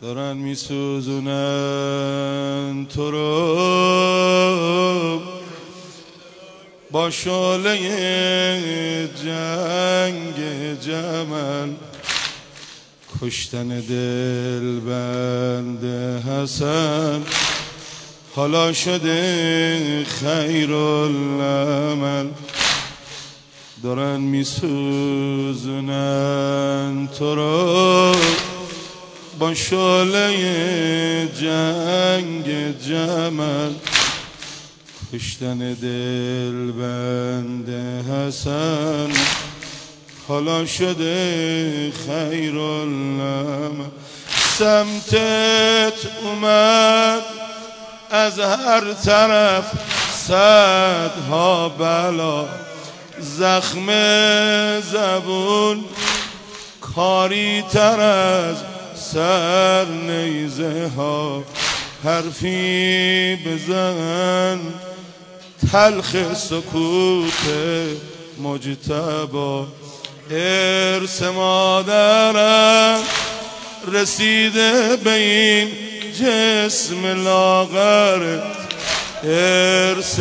دارن میسوزونن تو رو با شعله جنگ جمل. کشتن دل بند حسن حالا شده خیرالعمل. دارن میسوزونن تو رو با شعله جنگ جمل. کشتن دل بند حسن حالا شده خیرالعمل. سمتت اومد از هر طرف صدها بلا. زخم زبون کاری تر از سر نیزه ها. حرفی بزن تلخ سکوت مجتبی. ارث مادرم رسیده به این جسم لاغرت. ارث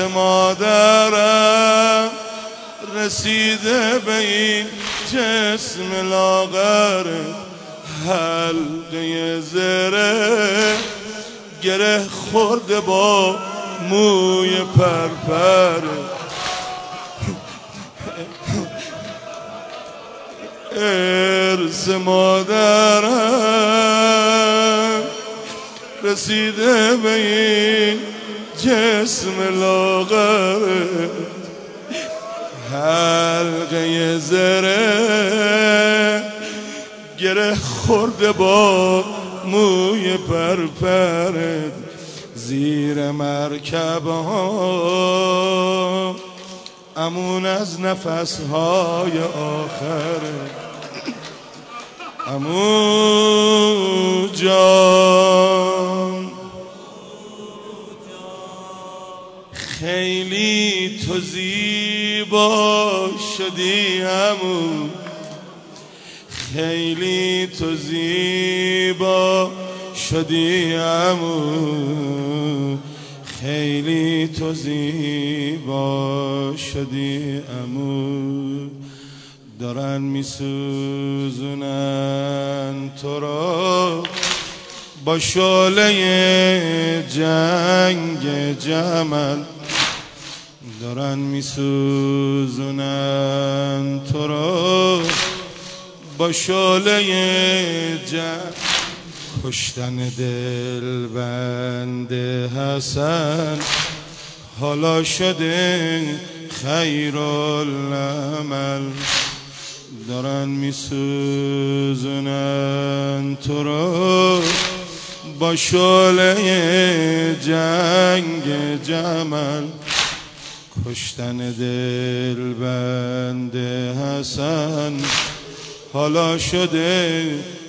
مادرم رسیده به این جسم لاغرت. حلقه زره گره خورده با موی پرپرت. ارث مادرم رسیده به این جسم لاغرت. حلقه زره گره خورده با موی پرپرت. زیر مرکب ها امون از نفس های آخره. عمو جان خیلی تو زیبا شدی عمو. خیلی تو زیبا شدی عمو. خیلی تو زیبا شدی عمو. دارن میسوزونن تو را با شعله جنگ جمل. دارن میسوزونن تو را با شعله جنگ. کشتن دل بند حسن حالا شده خیرالعمل. دارن میسوزونن تو رو با شعله جنگ جمل. کشتن دل بند حسن حالا شده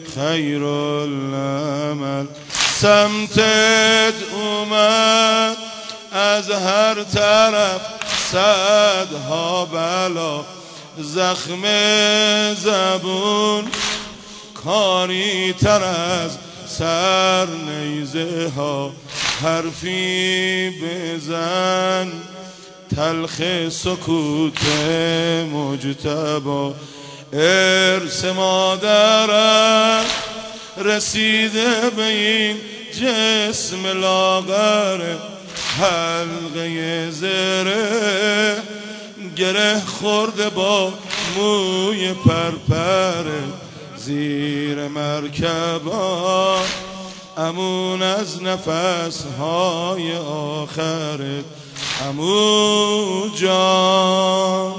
خیرالعمل. سمتت اومد از هر طرف صدها بلا. زخم زبون کاری تر از سر نیزه ها. حرفی بزن تلخ سکوت مجتبی. ارث مادرم رسیده به این جسم لاغرت. حلقه زره گره خورده با موی پرپرت. زیر مرکبا امون از نفس های آخرت. عمو جان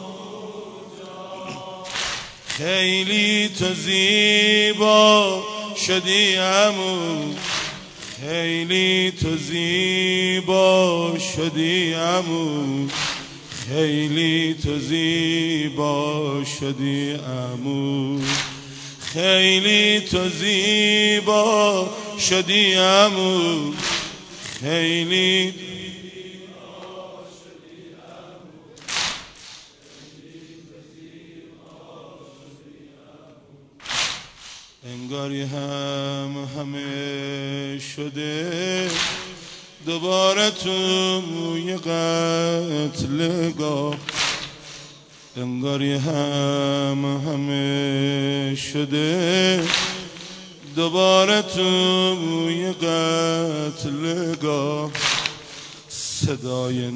خیلی تو زیبا شدی عمو. خیلی تو زیبا شدی عمو. خیلی تو زیبا شدی عمو. خیلی تو زیبا شدی عمو. خیلی انگاری همه شده دوباره توی قتلگاه. انگاری همه شده دوباره توی قتلگاه. صدای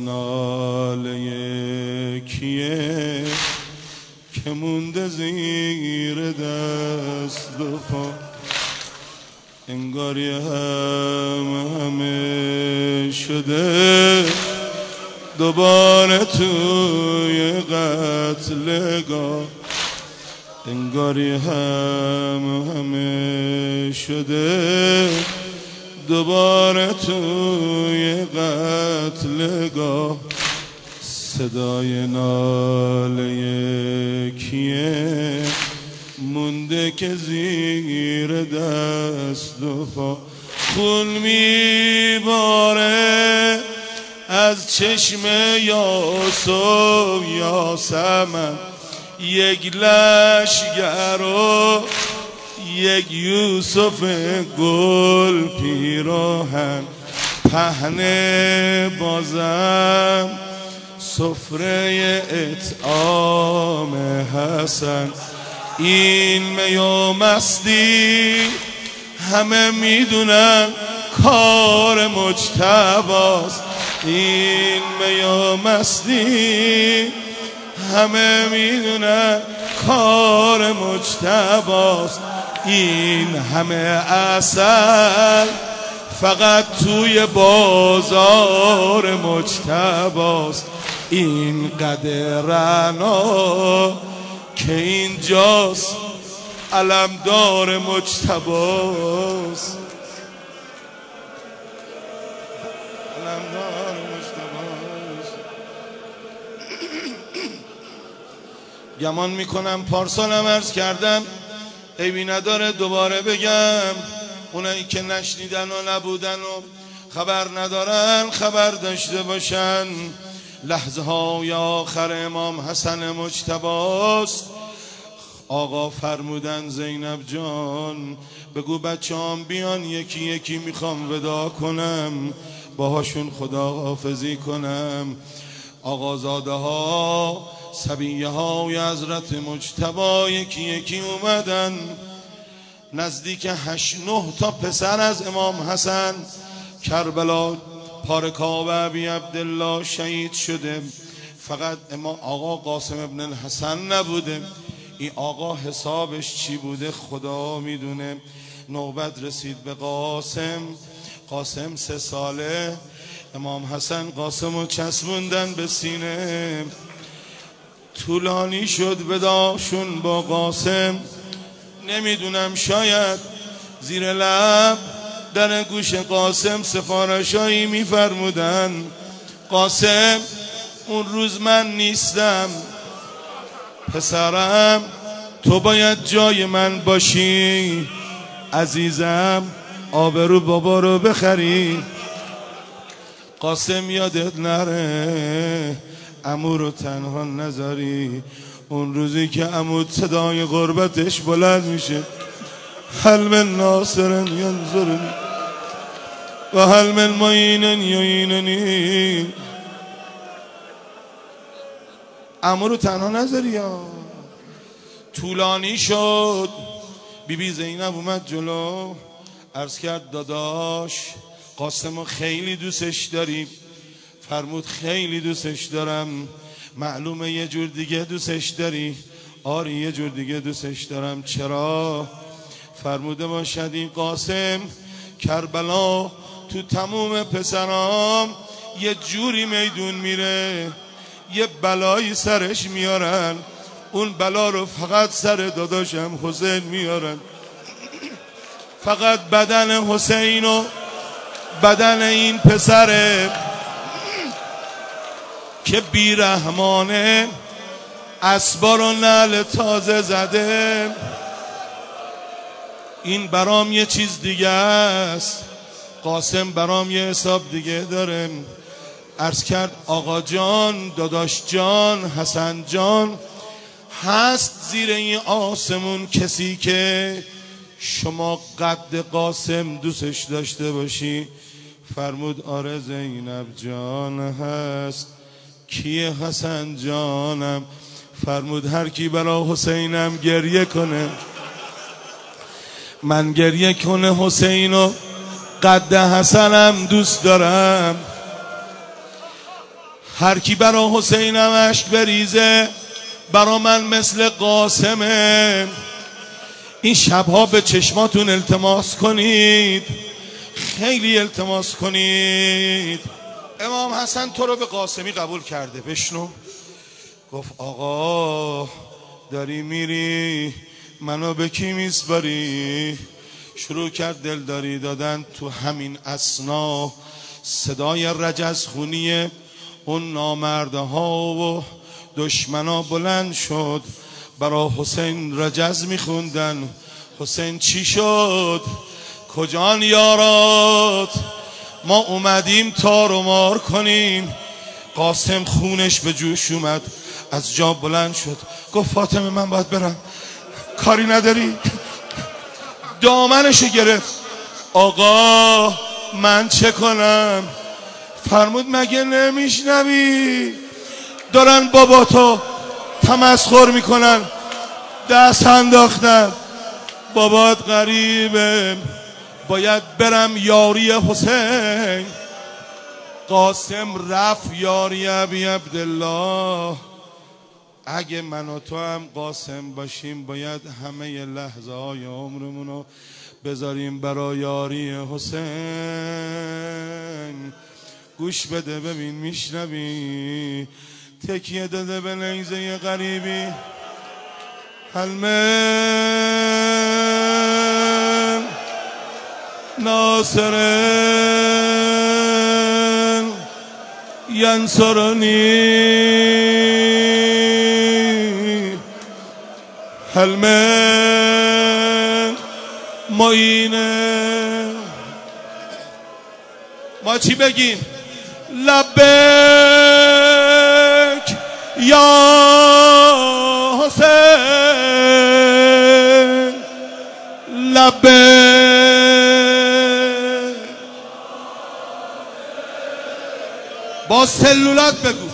ناله کیه که مونده زیر دست و پا. انگاری همه شده دوباره توی قتلگاه. انگاری همه شده دوباره توی قتلگاه. صدای ناله کیه مونده که زیر دست و پا. خون میباره از چشم یاسو یاسمن، یک لشگر و یک یوسف گل پیراهن. پهن بازم سفره اطعام حسن. این می و مستی همه میدونن کار مجتباست. این می و مستی همه میدونن کار مجتباست. این همه عسل فقط توی بازار مجتباست. این قدر رعنا که اینجاست علمدار مجتباست. علمدار مجتباست. گمان میکنم پارسالم عرض کردم، عیبی نداره دوباره بگم. اونایی که نشنیدن و نبودن و خبر ندارن خبر داشته باشن. لحظه های آخر امام حسن مجتباست. آقا فرمودن زینب جان بگو بچه‌ام بیان یکی یکی میخوام ودا کنم، باهاشون خداحافظی کنم. آقازاده ها صبیه های حضرت مجتبی یکی یکی اومدن. نزدیک 8-9 تا پسر از امام حسن کربلا پارکاو ابی عبدالله شهید شده. فقط آقا قاسم ابن الحسن نبوده. این آقا حسابش چی بوده خدا میدونه. نوبت رسید به قاسم 3 ساله. امام حسن قاسم رو چسبوندن به سینه. طولانی شد وداشون با قاسم. نمیدونم شاید زیر لب در گوش قاسم سفارشایی میفرمودن قاسم اون روز من نیستم، پسرم تو باید جای من باشی، عزیزم آبرو بابا رو بخری. قاسم یادت نره عمو رو تنها نذاری. اون روزی که عمو صدای غربتش بلند میشه هل من ناصر ینظرنی و هل من معین یعیننی. عمو رو تنها نذاری یا. طولانی شد. بیبی زینب اومد جلو عرض کرد داداش قاسمو خیلی دوستش داری؟ فرمود خیلی دوستش دارم. معلومه یه جور دیگه دوستش داری؟ آره یه جور دیگه دوستش دارم. چرا؟ فرموده باشد این قاسم کربلا تو تموم پسرام یه جوری میدون میره یه بلایی سرش میارن، اون بلا رو فقط سر داداشم حسین میارن. فقط بدن حسین و بدن این پسره که بیرحمانه اسبار و نعل تازه زده. این برام یه چیز دیگه است، قاسم برام یه حساب دیگه داره. عرض کرد آقا جان داداش جان حسن جان، هست زیر این آسمون کسی که شما قد قاسم دوستش داشته باشی؟ فرمود آره زینب جان هست. کیه حسن جانم؟ فرمود هر کی برا حسینم گریه کنه من گریه کنه حسینو قد حسنم دوست دارم. هر کی برا حسینم اشک بریزه برا من مثل قاسمه. این شبها به چشماتون التماس کنید، خیلی التماس کنید. امام حسن تو رو به قاسمی قبول کرده. بشنو. گفت آقا داری میری منو به کی میسپاری؟ شروع کرد دلداری دادن. تو همین اثنا صدای رجزخونی اون نامردها و دشمنا بلند شد، برا حسین رجز میخوندن. حسین چی شد؟ کجان یارات؟ ما اومدیم تار و مار کنیم. قاسم خونش به جوش اومد، از جا بلند شد گفت فاطمه من باید برم. کاری نداری؟ دامنشو گرفت. آقا من چه کنم؟ فرمود مگه نمیشنوی دارن باباتو تمسخر میکنن، دست انداختن. بابات غریبه، باید برم یاری حسین. قاسم رفت یاری ابی عبدالله. اگه من و تو هم قاسم باشیم باید همه لحظه های عمرمونو بذاریم برای یاری حسین. گوش بده ببین میشنوی؟ تکیه داده به نیزه غریبی. حلمه ناصر ینصرنی حلمه معینه. ما چی بگیم؟ لبک یا حسین لبک. با سلولات بگو